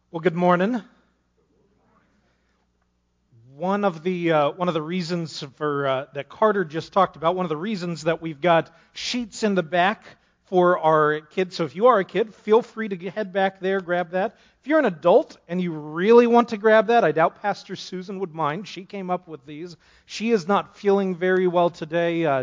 Well, good morning. One of the reasons for that Carter just talked about, one of the reasons that we've got sheets in the back for our kids. So if you are a kid, feel free to head back there, grab that. If you're an adult and you really want to grab that, I doubt Pastor Susan would mind. She came up with these. She is not feeling very well today.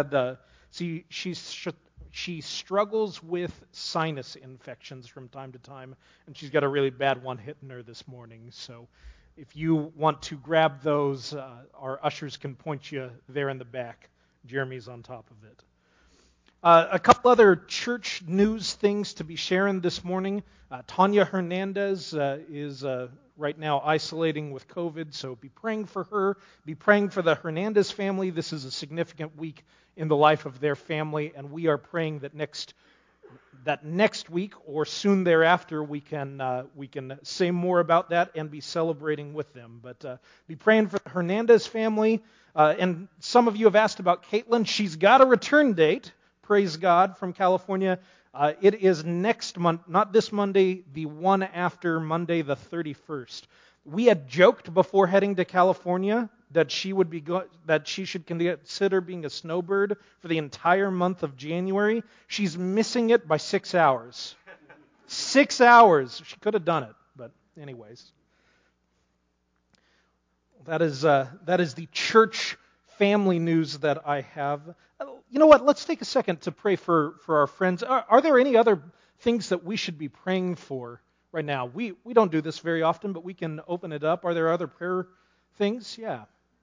She struggles with sinus infections from time to time, and she's got a really bad one hitting her this morning. So if you want to grab those, our ushers can point you there in the back. Jeremy's on top of it. A couple other church news things to be sharing this morning. Tanya Hernandez is right now isolating with COVID, so be praying for her. Be praying for the Hernandez family. This is a significant week in the life of their family, and we are praying that next week or soon thereafter we can say more about that and be celebrating with them. But be praying for the Hernandez family. And some of you have asked about Caitlin. She's got a return date. Praise God, from California. It is next month, not this Monday, the one after Monday the 31st. We had joked before heading to California that she should consider being a snowbird for the entire month of January. She's missing it by 6 hours. 6 hours. She could have done it, but anyways. That is the church family news that I have. You know what? Let's take a second to pray for our friends. Are there any other things that we should be praying for right now? We don't do this very often, but we can open it up. Are there other prayer things? Yeah.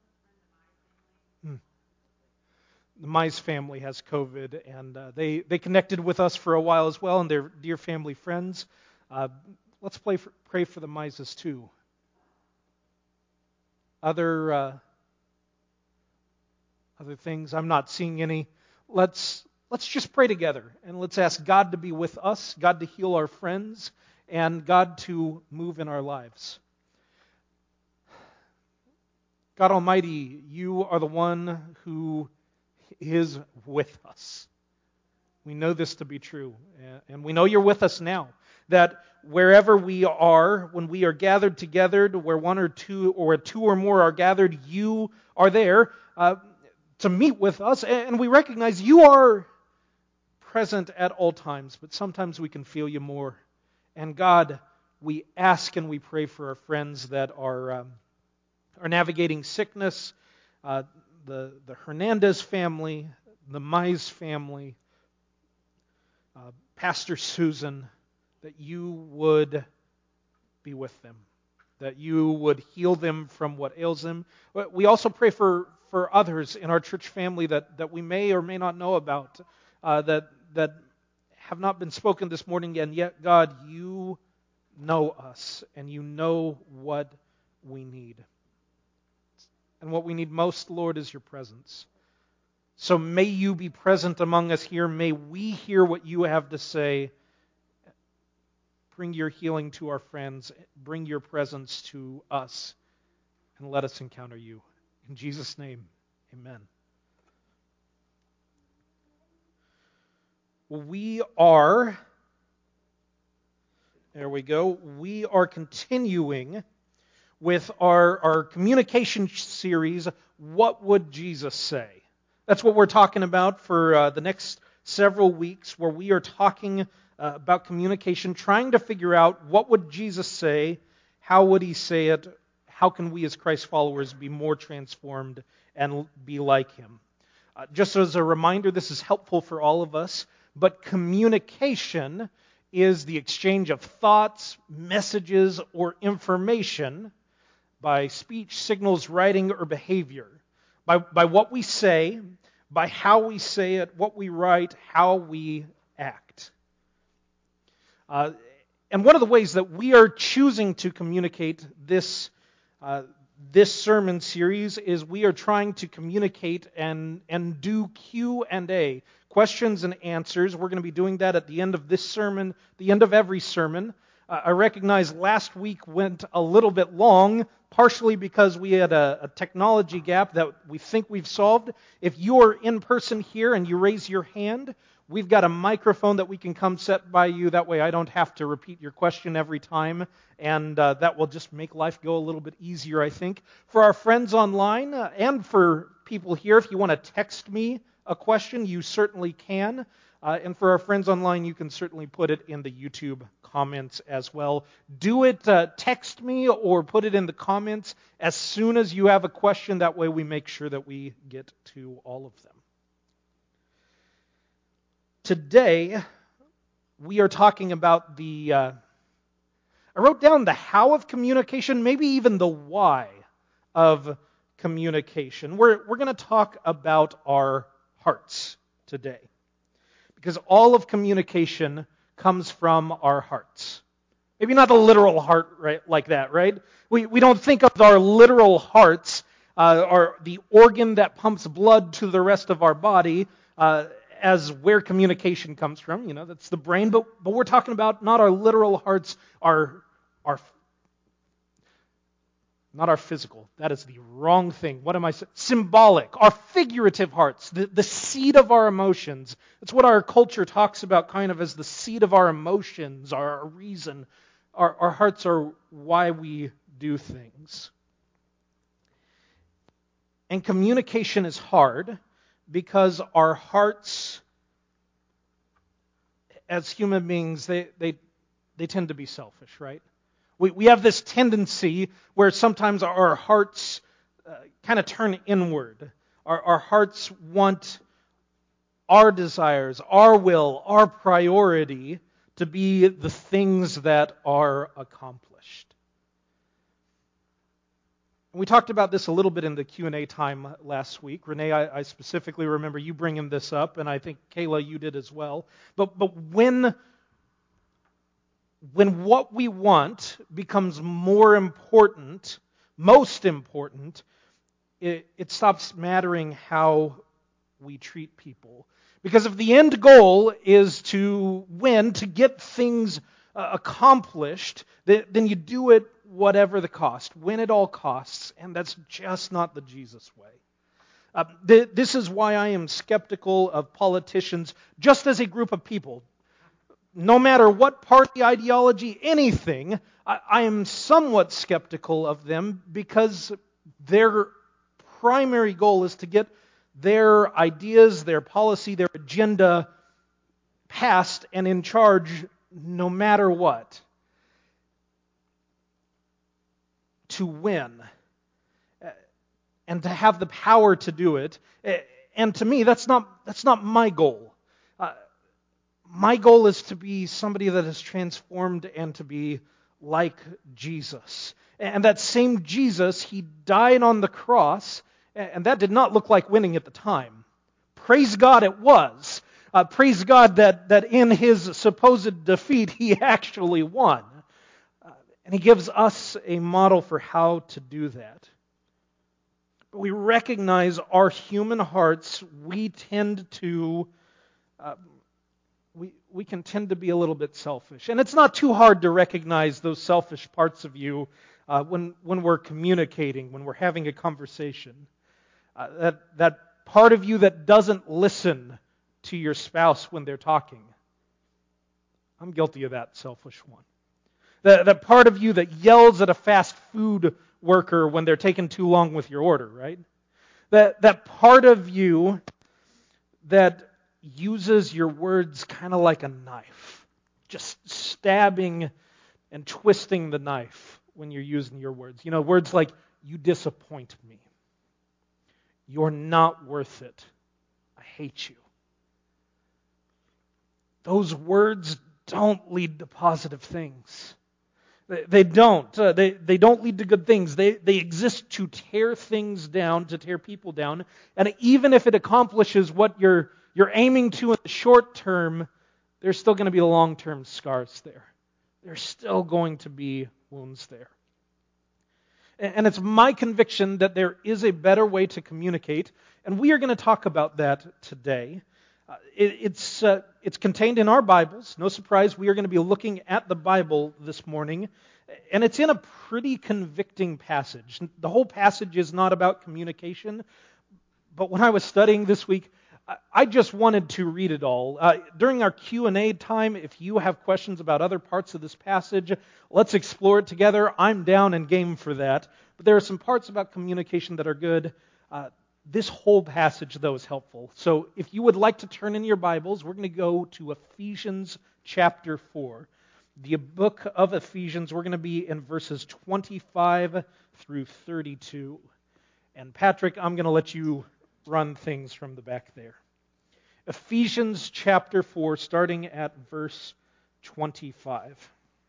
The Mize family has COVID, and they connected with us for a while as well, and they're dear family friends. Let's pray for the Mizes too. Other things, I'm not seeing any. Let's just pray together, and let's ask God to be with us, God to heal our friends, and God to move in our lives. God Almighty, you are the one who is with us. We know this to be true, and we know you're with us now. That wherever we are, when we are gathered together, where one or two or more are gathered, you are there to meet with us, and we recognize you are present at all times, but sometimes we can feel you more. And God, we ask and we pray for our friends that are navigating sickness, the Hernandez family, the Mize family, Pastor Susan, that you would be with them, that you would heal them from what ails them. We also pray for others in our church family that we may or may not know about, that have not been spoken this morning, and yet, God, you know us, and you know what we need. And what we need most, Lord, is your presence. So may you be present among us here. May we hear what you have to say. Bring your healing to our friends. Bring your presence to us. And let us encounter you. In Jesus' name, amen. We are continuing with our communication series, What Would Jesus Say? That's what we're talking about for the next several weeks, where we are talking about communication, trying to figure out what would Jesus say, how would he say it, how can we as Christ followers be more transformed and be like him. Just as a reminder, this is helpful for all of us, but communication is the exchange of thoughts, messages, or information by speech, signals, writing, or behavior. By what we say, by how we say it, what we write, how we act. And one of the ways that we are choosing to communicate this sermon series is we are trying to communicate and do Q&A, questions and answers. We're going to be doing that at the end of this sermon, the end of every sermon. I recognize last week went a little bit long, partially because we had a technology gap that we think we've solved. If you're in person here and you raise your hand, we've got a microphone that we can come set by you. That way I don't have to repeat your question every time, and that will just make life go a little bit easier, I think. For our friends online and for people here, if you want to text me a question, you certainly can. And for our friends online, you can certainly put it in the YouTube comments as well. Do it, text me or put it in the comments as soon as you have a question. That way we make sure that we get to all of them. Today, we are talking about I wrote down the how of communication, maybe even the why of communication. We're going to talk about our hearts today. Because all of communication comes from our hearts. Maybe not a literal heart right, like that, right? We don't think of our literal hearts, or the organ that pumps blood to the rest of our body, as where communication comes from. You know, that's the brain. But we're talking about not our literal hearts, not our physical. That is the wrong thing. What am I saying? Symbolic. Our figurative hearts. The seat of our emotions. It's what our culture talks about kind of as the seat of our emotions, our reason. Our hearts are why we do things. And communication is hard because our hearts, as human beings, they tend to be selfish, right? We have this tendency where sometimes our hearts kind of turn inward. Our hearts want our desires, our will, our priority to be the things that are accomplished. We talked about this a little bit in the Q&A time last week. Renee, I specifically remember you bringing this up, and I think, Kayla, you did as well. But when what we want becomes more important, most important, it stops mattering how we treat people. Because if the end goal is to win, to get things accomplished, then you do it whatever the cost, win at all costs, and that's just not the Jesus way. This is why I am skeptical of politicians just as a group of people. No matter what party, ideology, anything, I am somewhat skeptical of them because their primary goal is to get their ideas, their policy, their agenda passed and in charge no matter what. To win. And to have the power to do it. And to me, that's not my goal. My goal is to be somebody that is transformed and to be like Jesus. And that same Jesus, He died on the cross, and that did not look like winning at the time. Praise God it was. Praise God that in His supposed defeat, He actually won. And He gives us a model for how to do that. But we recognize our human hearts, we tend to... We can tend to be a little bit selfish. And it's not too hard to recognize those selfish parts of you when we're communicating, when we're having a conversation. That part of you that doesn't listen to your spouse when they're talking. I'm guilty of that selfish one. That part of you that yells at a fast food worker when they're taking too long with your order, right? That part of you that uses your words kind of like a knife, just stabbing and twisting the knife when you're using your words. You know, words like, you disappoint me. You're not worth it. I hate you. Those words don't lead to positive things. They don't. They don't lead to good things. They exist to tear things down, to tear people down. And even if it accomplishes what you're aiming to in the short term, there's still going to be long-term scars there. There's still going to be wounds there. And it's my conviction that there is a better way to communicate, and we are going to talk about that today. It's contained in our Bibles. No surprise, we are going to be looking at the Bible this morning. And it's in a pretty convicting passage. The whole passage is not about communication, but when I was studying this week, I just wanted to read it all. During our Q&A time, if you have questions about other parts of this passage, let's explore it together. I'm down and game for that. But there are some parts about communication that are good. This whole passage, though, is helpful. So if you would like to turn in your Bibles, we're going to go to Ephesians chapter 4. The book of Ephesians, we're going to be in verses 25 through 32. And Patrick, I'm going to let you run things from the back there. Ephesians chapter 4, starting at verse 25.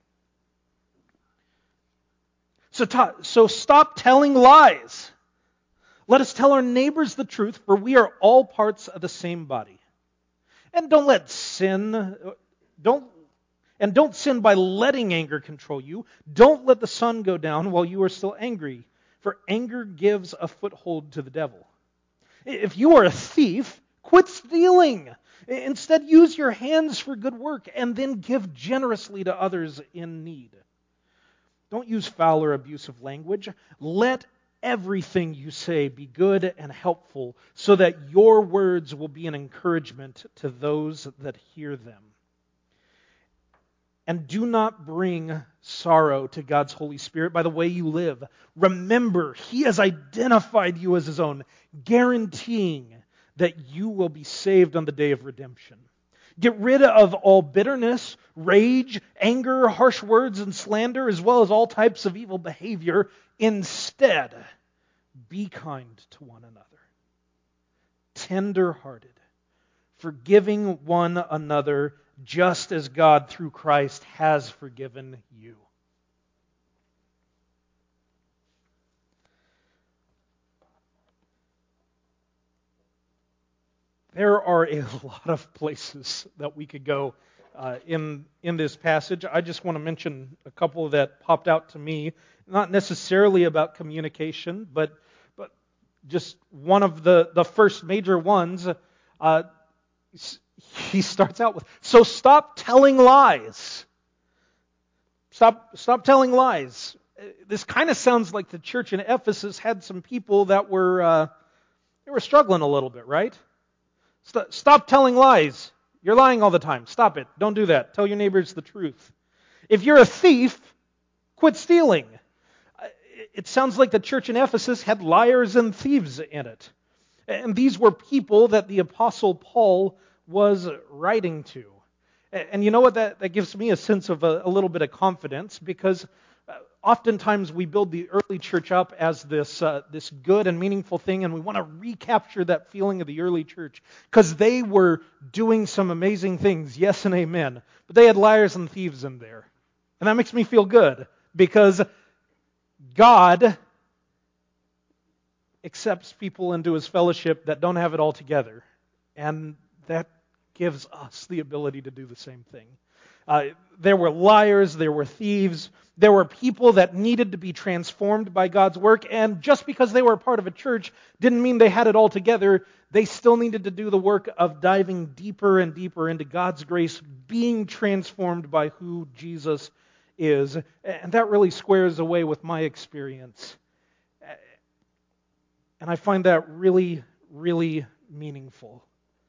So stop telling lies. Let us tell our neighbors the truth, for we are all parts of the same body. And don't sin by letting anger control you. Don't let the sun go down while you are still angry, for anger gives a foothold to the devil. If you are a thief, quit stealing. Instead, use your hands for good work and then give generously to others in need. Don't use foul or abusive language. Let everything you say be good and helpful so that your words will be an encouragement to those that hear them. And do not bring sorrow to God's Holy Spirit by the way you live. Remember, He has identified you as His own, guaranteeing that you will be saved on the day of redemption. Get rid of all bitterness, rage, anger, harsh words, and slander, as well as all types of evil behavior. Instead, be kind to one another, tender-hearted, forgiving one another, just as God through Christ has forgiven you. There are a lot of places that we could go in this passage. I just want to mention a couple that popped out to me, not necessarily about communication, but just one of the first major ones. He starts out with, so stop telling lies. Stop telling lies. This kind of sounds like the church in Ephesus had some people that were struggling a little bit, right? Stop telling lies. You're lying all the time. Stop it. Don't do that. Tell your neighbors the truth. If you're a thief, quit stealing. It sounds like the church in Ephesus had liars and thieves in it. And these were people that the Apostle Paul was writing to. And you know what? That gives me a sense of a little bit of confidence, because oftentimes we build the early church up as this good and meaningful thing, and we want to recapture that feeling of the early church because they were doing some amazing things, yes and amen. But they had liars and thieves in there. And that makes me feel good, because God accepts people into His fellowship that don't have it all together. And that gives us the ability to do the same thing. There were liars, there were thieves, there were people that needed to be transformed by God's work, and just because they were a part of a church didn't mean they had it all together. They still needed to do the work of diving deeper and deeper into God's grace, being transformed by who Jesus is. And that really squares away with my experience. And I find that really, really meaningful.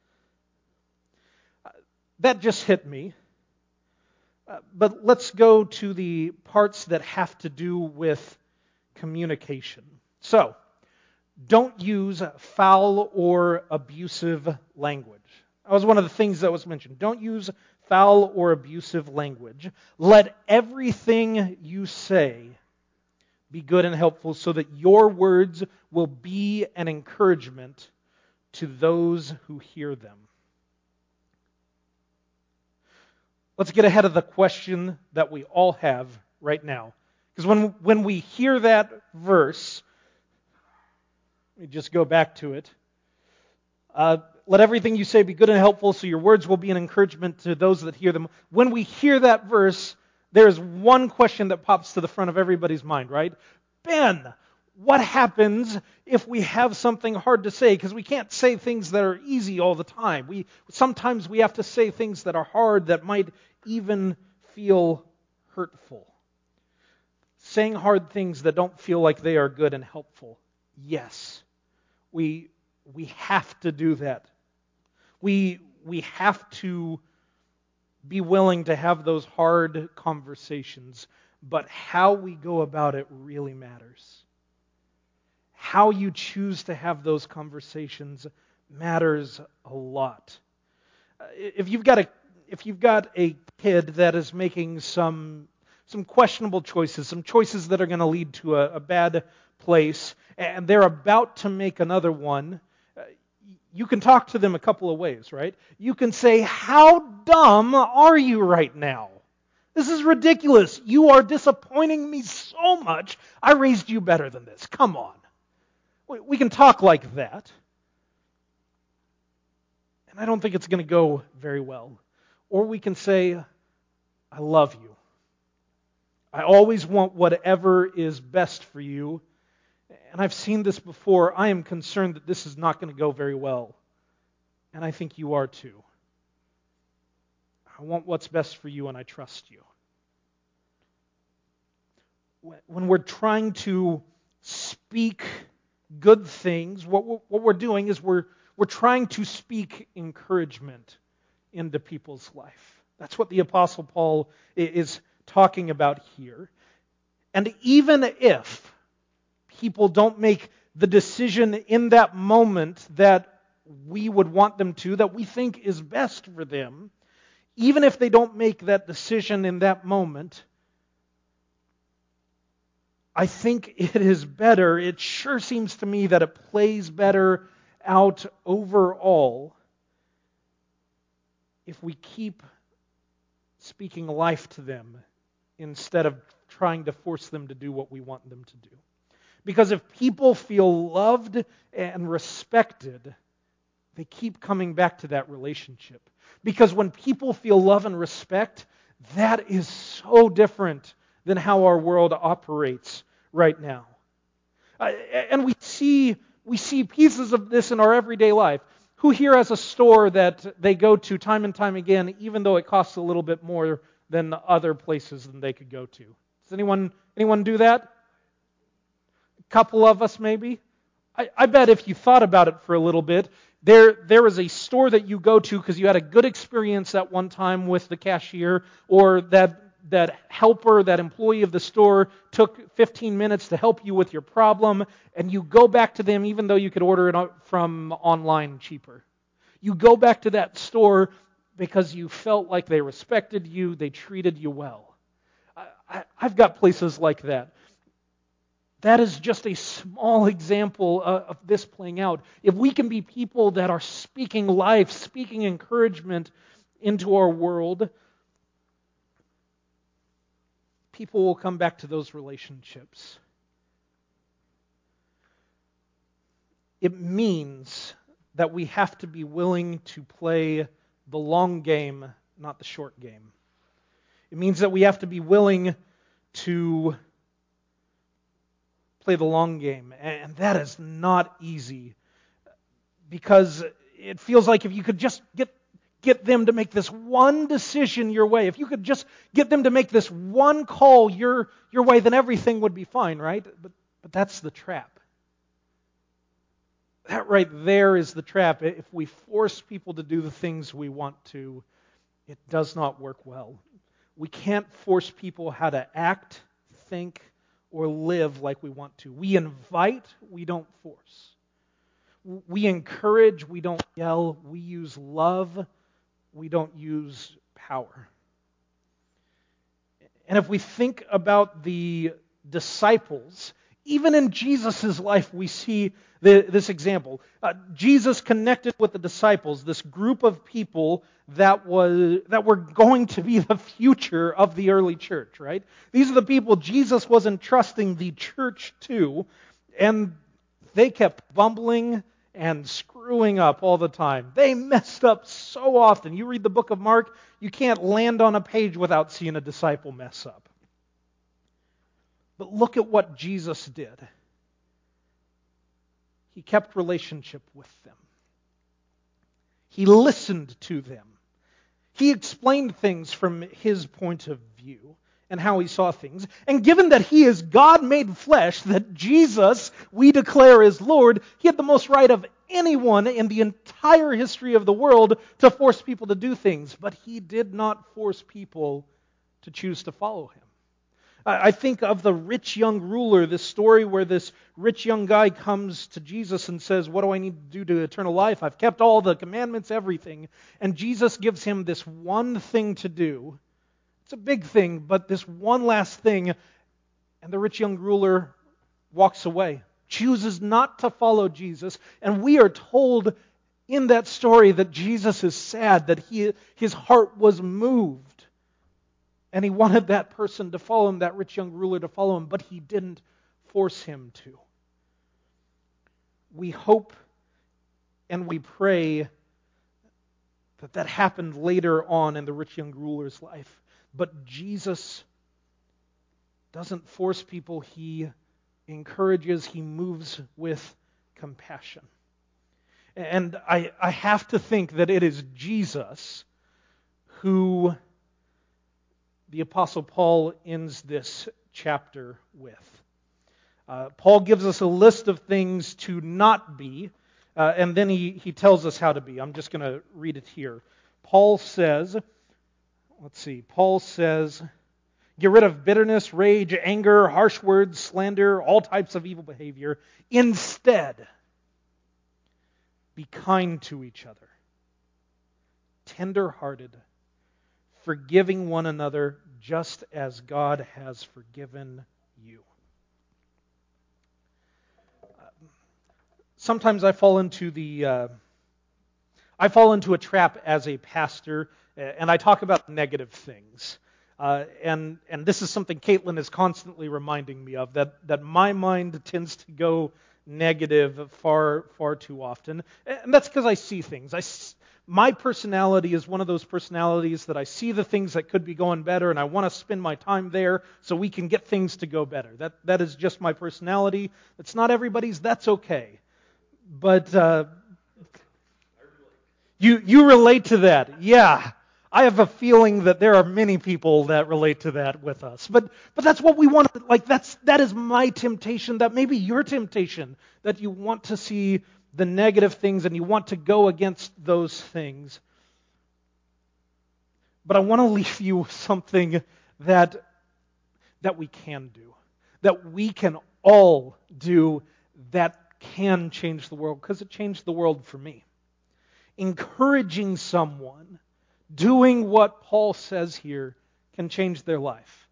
That just hit me. But let's go to the parts that have to do with communication. So, don't use foul or abusive language. That was one of the things that was mentioned. Don't use foul or abusive language. Let everything you say be good and helpful so that your words will be an encouragement to those who hear them. Let's get ahead of the question that we all have right now. Because when we hear that verse, let me just go back to it. Let everything you say be good and helpful so your words will be an encouragement to those that hear them. When we hear that verse, there's one question that pops to the front of everybody's mind, right? Ben, what happens if we have something hard to say? Because we can't say things that are easy all the time. Sometimes we have to say things that are hard, that might even feel hurtful. saying hard things that don't feel like they are good and helpful. Yes, we have to do that. We have to be willing to have those hard conversations, but how we go about it really matters. How you choose to have those conversations matters a lot. If you've got a kid that is making some questionable choices, some choices that are going to lead to a bad place, and they're about to make another one, you can talk to them a couple of ways, right? You can say, "How dumb are you right now? This is ridiculous. You are disappointing me so much. I raised you better than this. Come on." We can talk like that. And I don't think it's going to go very well. Or we can say, "I love you. I always want whatever is best for you. And I've seen this before. I am concerned that this is not going to go very well. And I think you are too. I want what's best for you and I trust you." When we're trying to speak good things, what we're doing is we're trying to speak encouragement into people's life. That's what the Apostle Paul is talking about here. And even if people don't make the decision in that moment that we would want them to, that we think is best for them, even if they don't make that decision in that moment, I think it is better, it sure seems to me that it plays better out overall if we keep speaking life to them instead of trying to force them to do what we want them to do. Because if people feel loved and respected, they keep coming back to that relationship. Because when people feel love and respect, that is so different than how our world operates right now. And we see pieces of this in our everyday life. Who here has a store that they go to time and time again, even though it costs a little bit more than other places than they could go to? Does anyone do that? A couple of us maybe? I bet if you thought about it for a little bit, there is a store that you go to because you had a good experience at one time with the cashier, or that helper, that employee of the store took 15 minutes to help you with your problem, and you go back to them even though you could order it from online cheaper. You go back to that store because you felt like they respected you, they treated you well. I've got places like that. That is just a small example of this playing out. If we can be people that are speaking life, speaking encouragement into our world, people will come back to those relationships. It means that we have to be willing to play the long game, not the short game. It means that we have to be willing to play the long game. And that is not easy, because it feels like if you could just get them to make this one decision your way, if you could just get them to make this one call your way, then everything would be fine, right? But that's the trap. That right there is the trap. If we force people to do the things we want to, it does not work well. We can't force people how to act, think, or live like we want to. We invite, we don't force. We encourage, we don't yell. We use love, we don't use power. And if we think about the disciples, even in Jesus' life we see this example. Jesus connected with the disciples, this group of people that were going to be the future of the early church, right? These are the people Jesus was entrusting the church to, and they kept bumbling and screwing up all the time. They messed up so often. You read the book of Mark, you can't land on a page without seeing a disciple mess up. But look at what Jesus did. He kept relationship with them. He listened to them. He explained things from his point of view. and how he saw things. And given that he is God made flesh, that Jesus, we declare is Lord, he had the most right of anyone in the entire history of the world to force people to do things. But he did not force people to choose to follow him. I think of the rich young ruler, this story where this rich young guy comes to Jesus and says, what do I need to do to eternal life? I've kept all the commandments, everything. And Jesus gives him this one thing to do. It's a big thing, but this one last thing, and the rich young ruler walks away, chooses not to follow Jesus. And we are told in that story that Jesus is sad, that his heart was moved. And he wanted that person to follow him, that rich young ruler to follow him, but he didn't force him to. We hope and we pray that happened later on in the rich young ruler's life. But Jesus doesn't force people. He encourages, he moves with compassion. And I have to think that it is Jesus who the Apostle Paul ends this chapter with. Paul gives us a list of things to not be, and then he tells us how to be. I'm just going to read it here. Paul says, get rid of bitterness, rage, anger, harsh words, slander, all types of evil behavior. Instead, be kind to each other, tender-hearted, forgiving one another just as God has forgiven you. Sometimes I fall into a trap as a pastor, and I talk about negative things. And this is something Caitlin is constantly reminding me of, that my mind tends to go negative far too often. And that's because I see things. My personality is one of those personalities that I see the things that could be going better, and I want to spend my time there so we can get things to go better. That is just my personality. It's not everybody's. That's okay. But you relate to that. Yeah. I have a feeling that there are many people that relate to that with us. But that's what we want. That is my temptation. That may be your temptation. That you want to see the negative things and you want to go against those things. But I want to leave you with something that we can do. That we can all do that can change the world. Because it changed the world for me. Encouraging someone, doing what Paul says here, can change their life.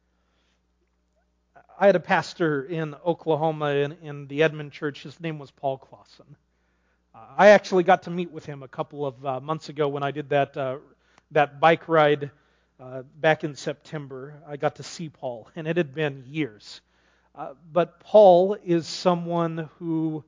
I had a pastor in Oklahoma in the Edmond church. His name was Paul Clausen. I actually got to meet with him a couple of months ago when I did that bike ride back in September. I got to see Paul, and it had been years. But Paul is someone who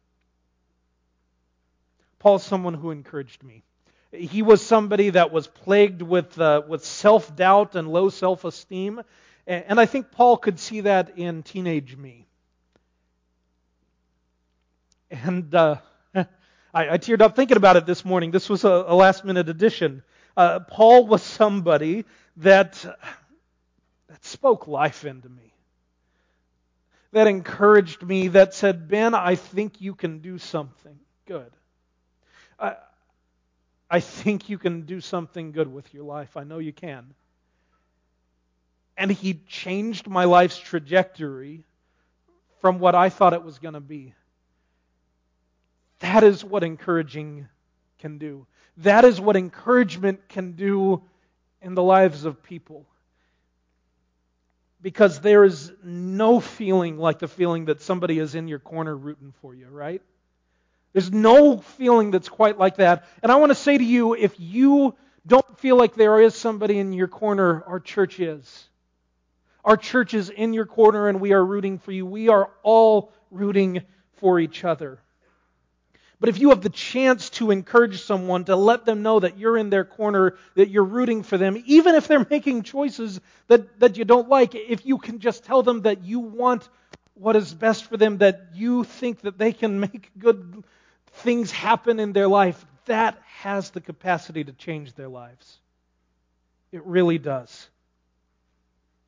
encouraged me. He was somebody that was plagued with self-doubt and low self-esteem. And I think Paul could see that in teenage me. And I teared up thinking about it this morning. This was a last-minute addition. Paul was somebody that spoke life into me. That encouraged me, that said, Ben, I think you can do something good. I think you can do something good with your life. I know you can. And he changed my life's trajectory from what I thought it was going to be. That is what encouraging can do. That is what encouragement can do in the lives of people. Because there is no feeling like the feeling that somebody is in your corner rooting for you, right? There's no feeling that's quite like that. And I want to say to you, if you don't feel like there is somebody in your corner, our church is. Our church is in your corner and we are rooting for you. We are all rooting for each other. But if you have the chance to encourage someone, to let them know that you're in their corner, that you're rooting for them, even if they're making choices that you don't like, if you can just tell them that you want what is best for them, that you think that they can make good things happen in their life, that has the capacity to change their lives. It really does.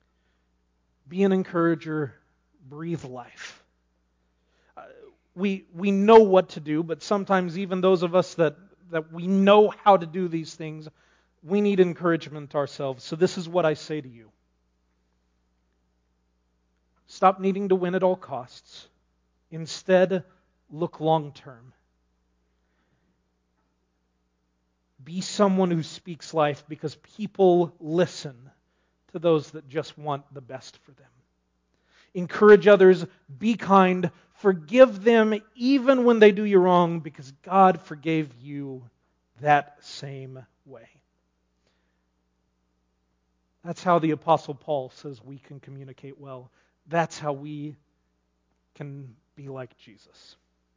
Be an encourager. Breathe life. We know what to do, but sometimes even those of us that we know how to do these things, we need encouragement ourselves. So this is what I say to you. Stop needing to win at all costs. Instead, look long term. Be someone who speaks life because people listen to those that just want the best for them. Encourage others, be kind, forgive them even when they do you wrong because God forgave you that same way. That's how the Apostle Paul says we can communicate well. That's how we can be like Jesus.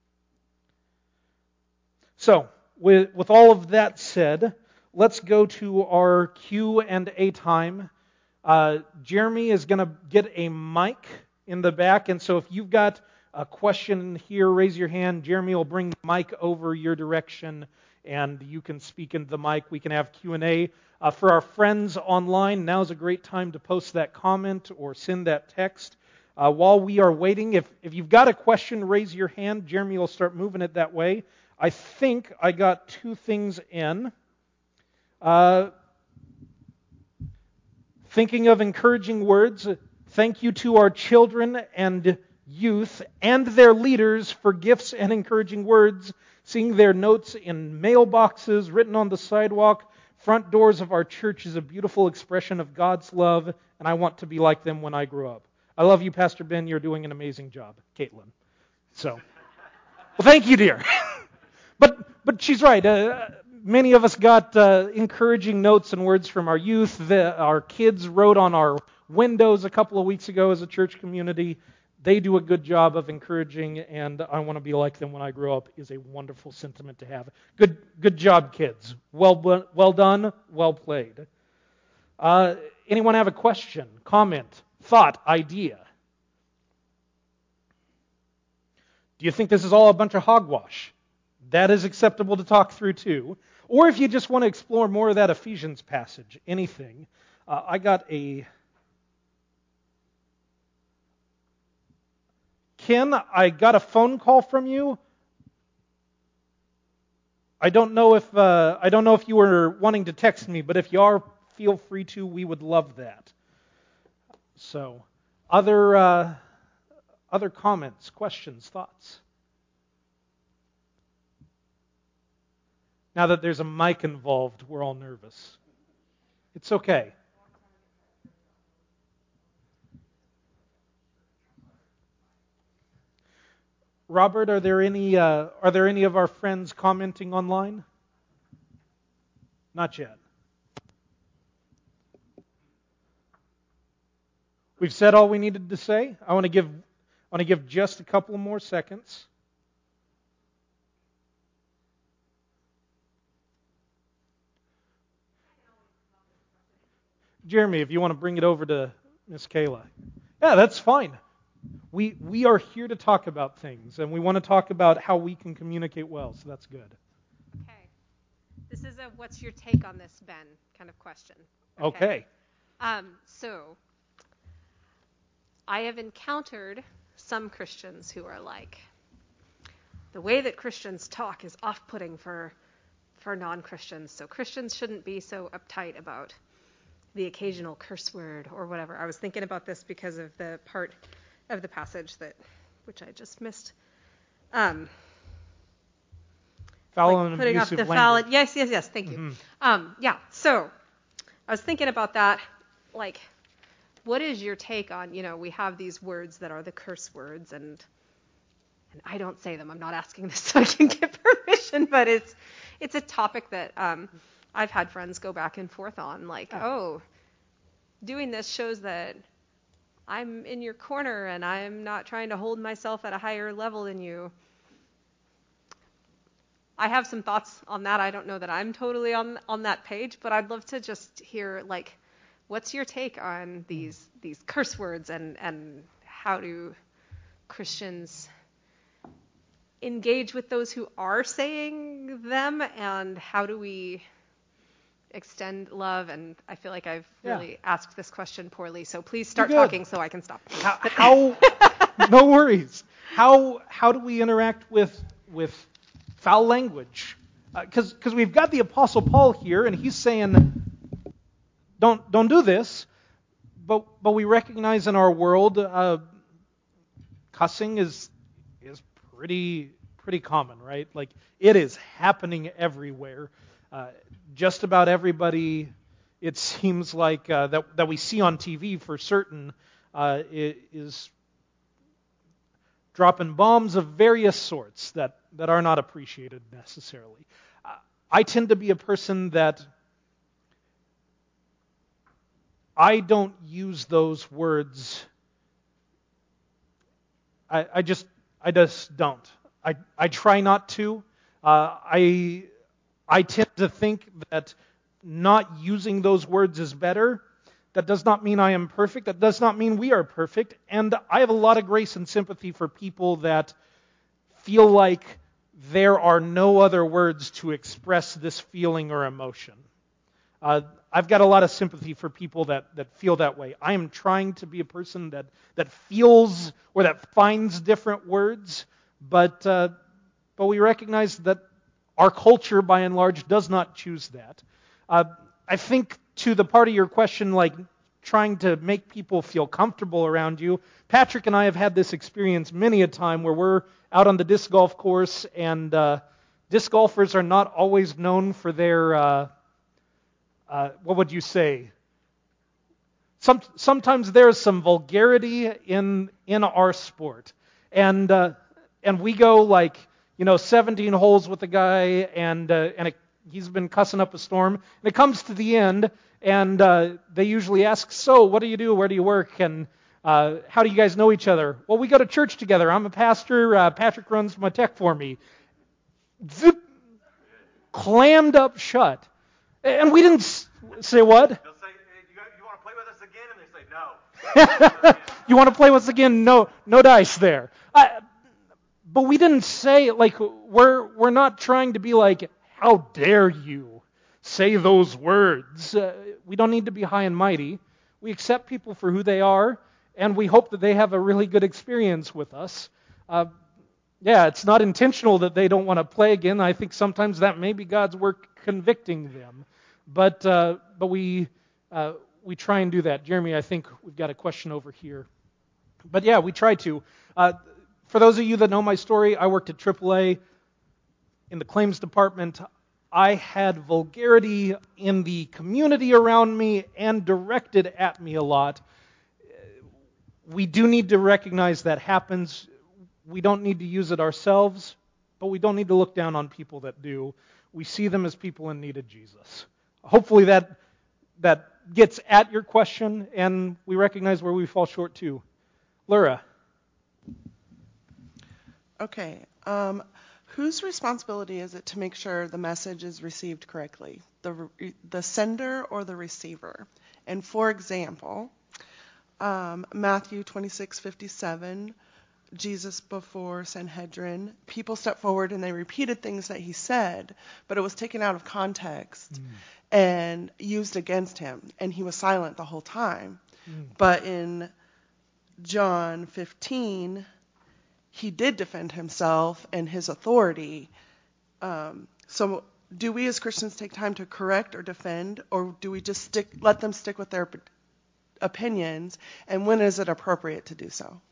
So, with all of that said, let's go to our Q&A time. Jeremy is going to get a mic in the back, and so if you've got a question here, raise your hand. Jeremy will bring the mic over your direction, and you can speak into the mic. We can have Q&A. For our friends online, now's a great time to post that comment or send that text. While we are waiting, if you've got a question, raise your hand. Jeremy will start moving it that way. I think I got two things in. Thinking of encouraging words, thank you to our children and youth and their leaders for gifts and encouraging words, seeing their notes in mailboxes, written on the sidewalk. Front doors of our church is a beautiful expression of God's love, and I want to be like them when I grow up. I love you, Pastor Ben. You're doing an amazing job. Caitlin. So, well, thank you, dear. But she's right. Many of us got encouraging notes and words from our youth. Our kids wrote on our windows a couple of weeks ago as a church community. They do a good job of encouraging, and I want to be like them when I grow up is a wonderful sentiment to have. Good job, kids. Well done, well played. Anyone have a question, comment, thought, idea? Do you think this is all a bunch of hogwash? That is acceptable to talk through too. Or if you just want to explore more of that Ephesians passage, anything. I got a... Ken, I got a phone call from you. I don't know if you were wanting to text me, but if you are, feel free to. We would love that. So, other comments, questions, thoughts? Now that there's a mic involved, we're all nervous. It's okay. Robert, are there any of our friends commenting online? Not yet. We've said all we needed to say. I want to give just a couple more seconds. Jeremy, if you want to bring it over to Miss Kayla. Yeah, that's fine. We are here to talk about things, and we want to talk about how we can communicate well, so that's good. Okay. This is a what's your take on this, Ben, kind of question. Okay. So, I have encountered some Christians who are like, the way that Christians talk is off-putting for non-Christians, so Christians shouldn't be so uptight about the occasional curse word or whatever. I was thinking about this because of the part of the passage which I just missed. Foul and putting abusive off the language. foul. Yes. Thank you. Yeah. So I was thinking about that. Like, what is your take on? We have these words that are the curse words, and I don't say them. I'm not asking this so I can get permission, but it's a topic that I've had friends go back and forth on. Like, doing this shows that I'm in your corner and I'm not trying to hold myself at a higher level than you. I have some thoughts on that. I don't know that I'm totally on that page, but I'd love to just hear, like, what's your take on these curse words and how do Christians engage with those who are saying them, and how do we extend love, and I feel like I've Yeah. really asked this question poorly, so please start good. talking so I can stop. How no worries. How do we interact with foul language? Because we've got the Apostle Paul here, and he's saying, don't do this. But we recognize in our world, cussing is pretty common, right? Like, it is happening everywhere. Just about everybody, it seems like, that we see on TV for certain, is dropping bombs of various sorts that are not appreciated necessarily. I tend to be a person that I don't use those words. I just don't. I try not to. I tend to think that not using those words is better. That does not mean I am perfect. That does not mean we are perfect. And I have a lot of grace and sympathy for people that feel like there are no other words to express this feeling or emotion. I've got a lot of sympathy for people that feel that way. I am trying to be a person that feels or that finds different words, but we recognize that our culture, by and large, does not choose that. I think to the part of your question, like trying to make people feel comfortable around you, Patrick and I have had this experience many a time where we're out on the disc golf course, and disc golfers are not always known for their what would you say? Sometimes there's some vulgarity in our sport, and we go 17 holes with a guy, and he's been cussing up a storm. And it comes to the end, and they usually ask, "So, what do you do? Where do you work? And how do you guys know each other?" "Well, we go to church together. I'm a pastor. Patrick runs my tech for me." Zip, clammed up shut. And we didn't say what? They'll say, "Hey, you want to play with us again?" And they say, "No." You want to play with us again? No dice there. But we didn't say, we're not trying to be like, "How dare you say those words?" We don't need to be high and mighty. We accept people for who they are, and we hope that they have a really good experience with us. It's not intentional that they don't want to play again. I think sometimes that may be God's work convicting them. But we try and do that. Jeremy, I think we've got a question over here. But yeah, we try to. For those of you that know my story, I worked at AAA in the claims department. I had vulgarity in the community around me and directed at me a lot. We do need to recognize that happens. We don't need to use it ourselves, but we don't need to look down on people that do. We see them as people in need of Jesus. Hopefully that gets at your question, and we recognize where we fall short too. Laura. Okay. Whose responsibility is it to make sure the message is received correctly? The sender or the receiver? And for example, Matthew 26:57, Jesus before Sanhedrin, people stepped forward and they repeated things that he said, but it was taken out of context and used against him, and he was silent the whole time. But in John 15, he did defend himself and his authority. So do we as Christians take time to correct or defend, or do we just let them stick with their opinions, and when is it appropriate to do so?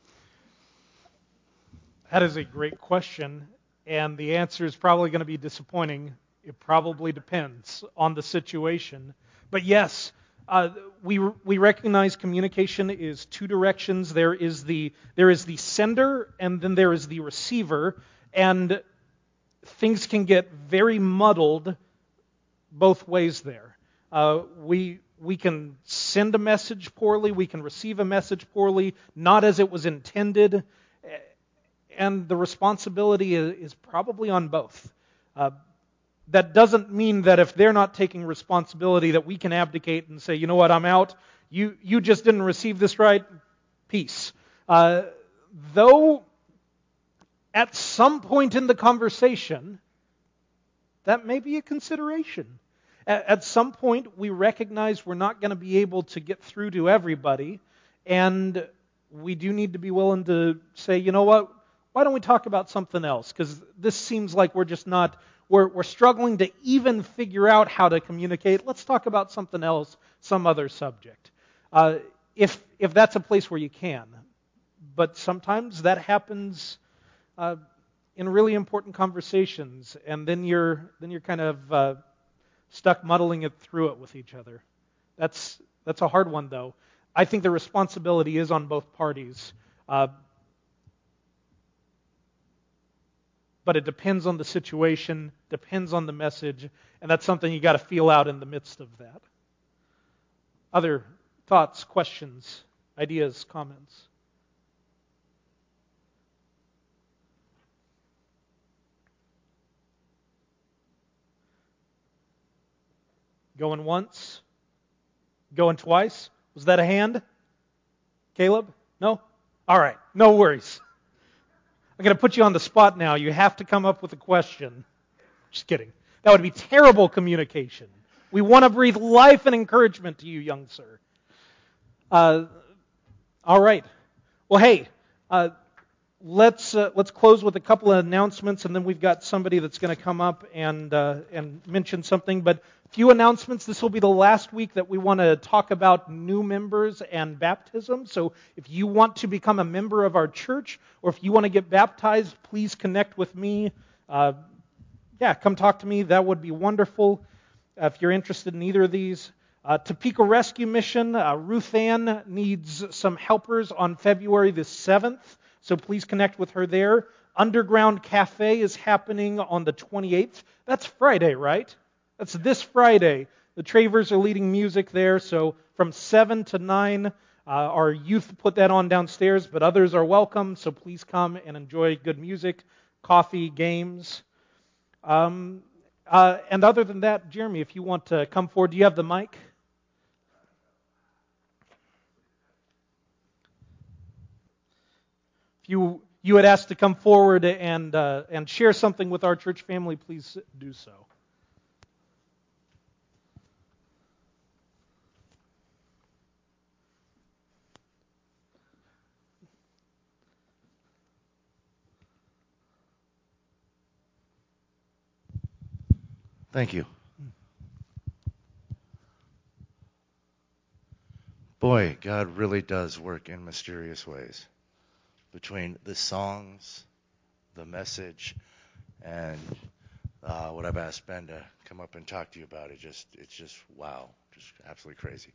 That is a great question, and the answer is probably going to be disappointing. It probably depends on the situation. But yes, we recognize communication is two directions. There is the sender, and then there is the receiver, and things can get very muddled both ways there. We can send a message poorly, we can receive a message poorly, not as it was intended, and the responsibility is probably on both. That doesn't mean that if they're not taking responsibility that we can abdicate and say, "You know what, I'm out. You just didn't receive this right. Peace." Though, at some point in the conversation, that may be a consideration. At some point, we recognize we're not going to be able to get through to everybody, and we do need to be willing to say, you know what, why don't we talk about something else? Because this seems like we're just not, we're struggling to even figure out how to communicate. Let's talk about something else, some other subject. If that's a place where you can. But sometimes that happens in really important conversations, and then you're kind of stuck muddling it through it with each other. That's a hard one, though. I think the responsibility is on both parties. But it depends on the situation, depends on the message, and that's something you got to feel out in the midst of that. Other thoughts, questions, ideas, comments? Going once? Going twice? Was that a hand? Caleb? No? All right, no worries. I'm going to put you on the spot now. You have to come up with a question. Just kidding. That would be terrible communication. We want to breathe life and encouragement to you, young sir. All right. Well, hey, let's close with a couple of announcements, and then we've got somebody that's going to come up and mention something. But a few announcements. This will be the last week that we want to talk about new members and baptism. So if you want to become a member of our church, or if you want to get baptized, please connect with me. Come talk to me. That would be wonderful. If you're interested in either of these. Topeka Rescue Mission, Ruth Ann needs some helpers on February the 7th. So please connect with her there. Underground Cafe is happening on the 28th. That's Friday, right? That's this Friday. The Travers are leading music there. So from 7 to 9, our youth put that on downstairs, but others are welcome. So please come and enjoy good music, coffee, games. And other than that, Jeremy, if you want to come forward, do you have the mic? If you had asked to come forward and share something with our church family, please do so. Thank you. Boy, God really does work in mysterious ways. Between the songs, the message, and what I've asked Ben to come up and talk to you about, it's just wow, just absolutely crazy.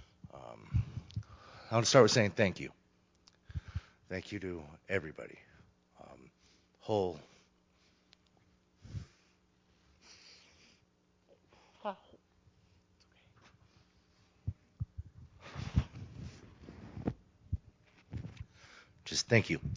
I want to start with saying thank you. Thank you to everybody. Just thank you.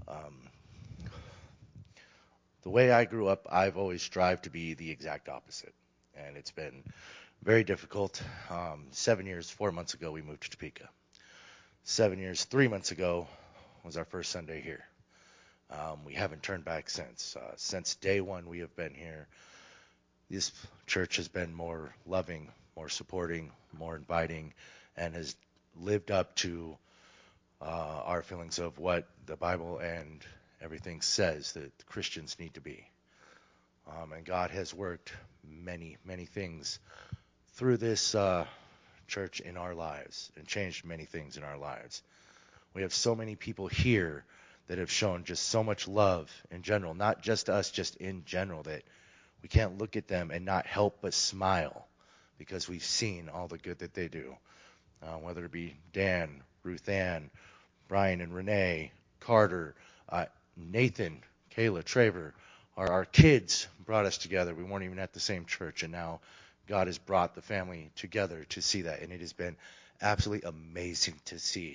The way I grew up, I've always strived to be the exact opposite. And it's been very difficult. 7 years, 4 months ago, we moved to Topeka. 7 years, 3 months ago was our first Sunday here. We haven't turned back since. Since day one we have been here. This church has been more loving, more supporting, more inviting, and has lived up to our feelings of what the Bible and everything says that Christians need to be. And God has worked many, many things through this church in our lives and changed many things in our lives. We have so many people here that have shown just so much love in general, not just us, just in general, that we can't look at them and not help but smile because we've seen all the good that they do. Whether it be Dan, Ruth Ann, Brian and Renee, Carter, Nathan, Kayla, Traver, our kids brought us together. We weren't even at the same church, and now God has brought the family together to see that, and it has been absolutely amazing to see.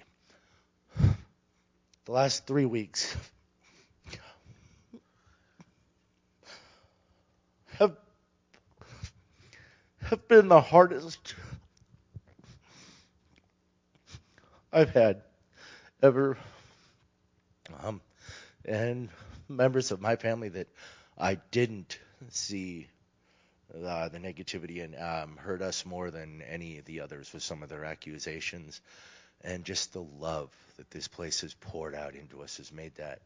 The last 3 weeks have been the hardest I've had ever. And members of my family that I didn't see the negativity and hurt us more than any of the others with some of their accusations. And just the love that this place has poured out into us has made that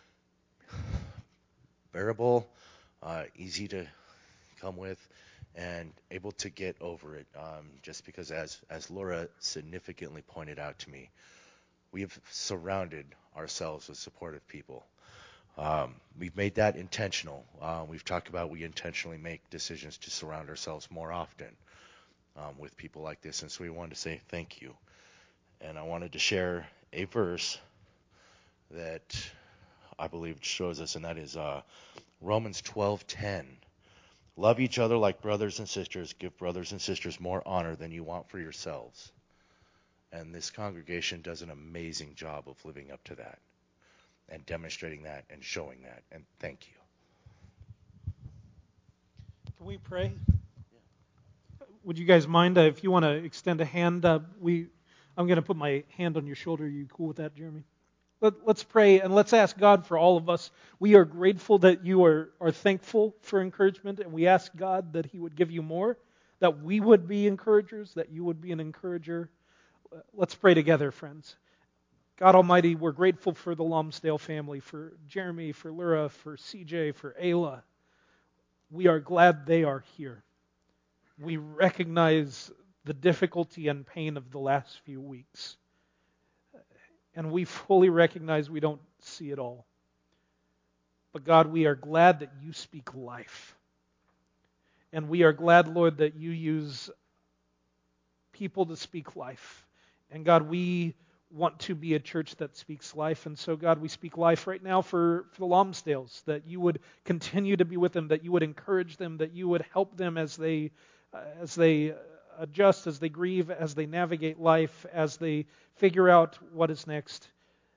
bearable, easy to come with, and able to get over it. Just because, as Laura significantly pointed out to me, we have surrounded ourselves with supportive people. We've made that intentional. We've talked about we intentionally make decisions to surround ourselves more often with people like this, and so we wanted to say thank you. And I wanted to share a verse that I believe shows us, and that is Romans 12:10. Love each other like brothers and sisters. Give brothers and sisters more honor than you want for yourselves. And this congregation does an amazing job of living up to that and demonstrating that and showing that. And thank you. Can we pray? Would you guys mind if you want to extend a hand? I'm going to put my hand on your shoulder. Are you cool with that, Jeremy? Let's pray and let's ask God for all of us. We are grateful that you are thankful for encouragement, and we ask God that He would give you more, that we would be encouragers, that you would be an encourager. Let's pray together, friends. God Almighty, we're grateful for the Lonsdale family, for Jeremy, for Laura, for CJ, for Ayla. We are glad they are here. We recognize the difficulty and pain of the last few weeks. And we fully recognize we don't see it all. But God, we are glad that you speak life. And we are glad, Lord, that you use people to speak life. And God, we want to be a church that speaks life. And so, God, we speak life right now for the Lonsdales, that you would continue to be with them, that you would encourage them, that you would help them as they adjust, as they grieve, as they navigate life, as they figure out what is next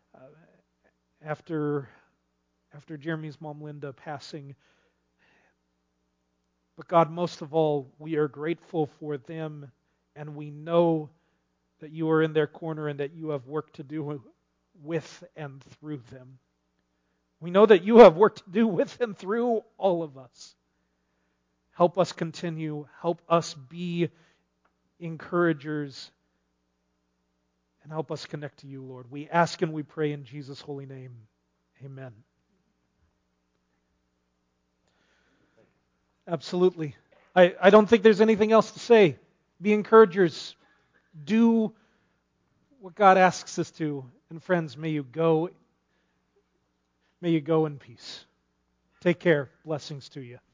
after Jeremy's mom Linda passing. But God, most of all, we are grateful for them, and we know that you are in their corner and that you have work to do with and through them. We know that you have work to do with and through all of us. Help us continue. Help us be encouragers. And help us connect to you, Lord. We ask and we pray in Jesus' holy name. Amen. Absolutely. I don't think there's anything else to say. Be encouragers. Do what God asks us to. And friends, may you go in peace. Take care. Blessings to you.